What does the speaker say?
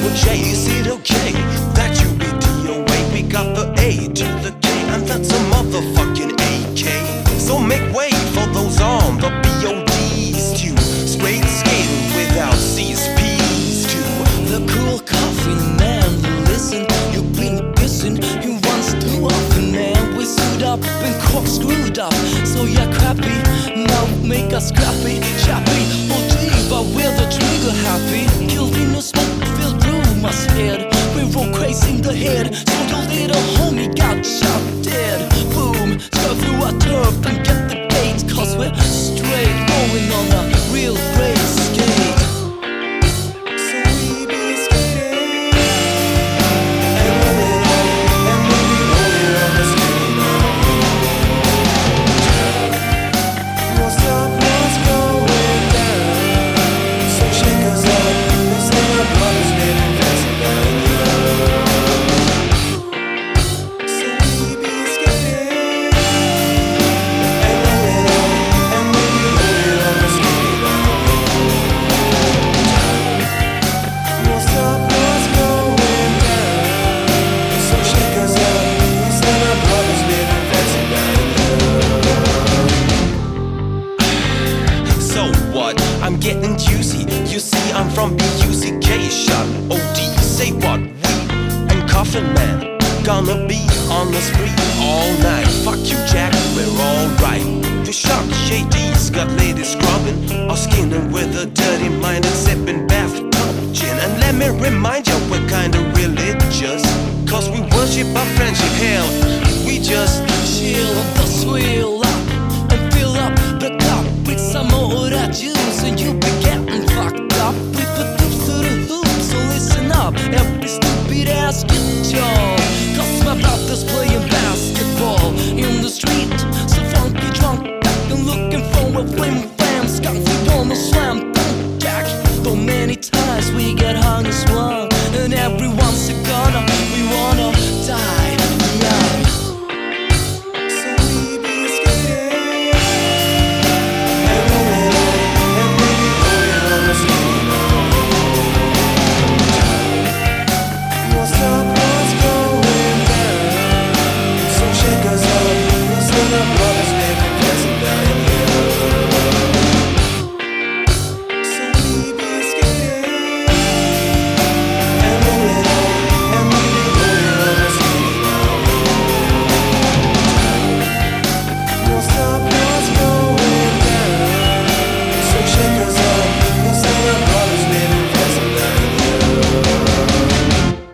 Well, Jay, is it okay that you be DOA? We got the A to the K, and that's a motherfucking AK. So make way for those on the BODs too. Straight skating without CSPs too. The cool coffee man, listen, you've been kissing, you once too often, man. We suit up and corkscrewed up, so you're crappy. Now make us scrappy, chappy, OG, but we're the trigger happy. Killed in a smoke-filled room, I scared. We roll crazy in the head, so your little homie got shot dead. Boom, scrub through our turf and get the gate, cause we're straight, rolling on a real great skate. I'm getting juicy, you see I'm from BUCK. Shot OD, say what? We and Coffin Man gonna be on the street all night. Fuck you Jack, we're alright. The shock shadys got ladies scrubbing or skinning with a dirty mind and sipping bathtub gin. And let me remind you, we're kinda religious, cause we worship our friendship. Hell, we just chill on the swill.